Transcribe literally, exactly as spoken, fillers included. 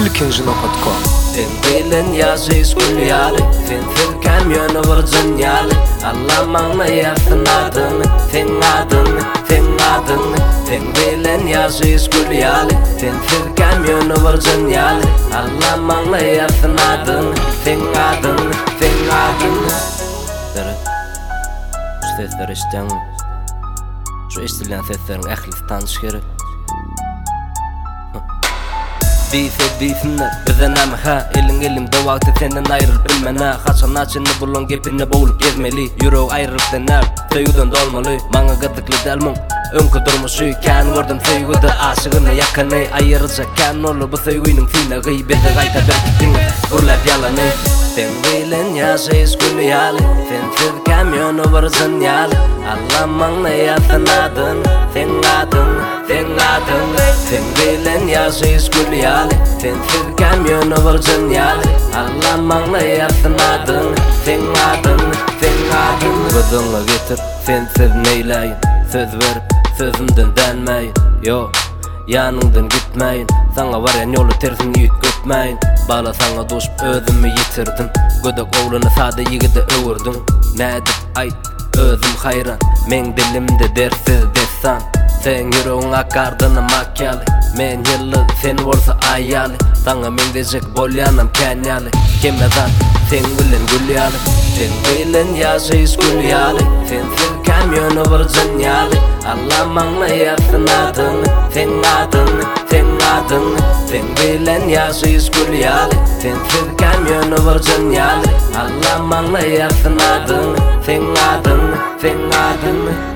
Ilkin Jinokotko Fin bilen yaşı skulyali Fin fin kamyonu vurcunyali Allah mağna yartın adını Fin adını, fin adını Fin bilen yaşı skulyali Fin fin kamyonu vurcunyali Allah mağna yartın adını Fin adını, fin adını Dere Stether işten Şu iştilen seslerin ehli tanış gerek Bife bifine bizden ama ha elin elim de vakti senden ayrılıp bilmene Haçan açını bulun gepine boğulup gezmeli Euro ayrılıp dener Sevgiden dolmalı Manga gıdıklı delmon Önkü durmuşu kan gördüm sevgide aşığını yakını Ayıracak kan olur bu sevginin fina Gıybeti gayta dörtün Urlap yalanı Fin bilen yaşı skulyali Fin fin kamyonu vurcunyali Allah mağna yartın adını Fin adını, fin adını Fin bilen yaşı skulyali Fin fin kamyonu vurcunyali Allah mağna yartın adını Fin adını, fin adını Gıdınla getir fin fin neyleyin Söz verip sözümden denmeyin Yo yanından gitmeyin Sana varayan yolu tersini yük götmeyin Bağla sana doşup özümü yitirdim Gödök oğlunu sade yigide övürdüm Nedip ay özüm hayran Men dilimde dersiz desan Sen yüreğin akardını makyali Men yıllı sen olsa ayali Sana men diyecek bolyanım kenyali Kemezan sen bilen gülyali Sen bilen yaşı skulyali Sen sen kamyonu vurcunyali Allah mağna yartın adını Sen adını, sen adını Sen bilen yaşı skulyali Sen sen kamyonu vurcunyali Allah mağna yartın adını Sen adını, sen adını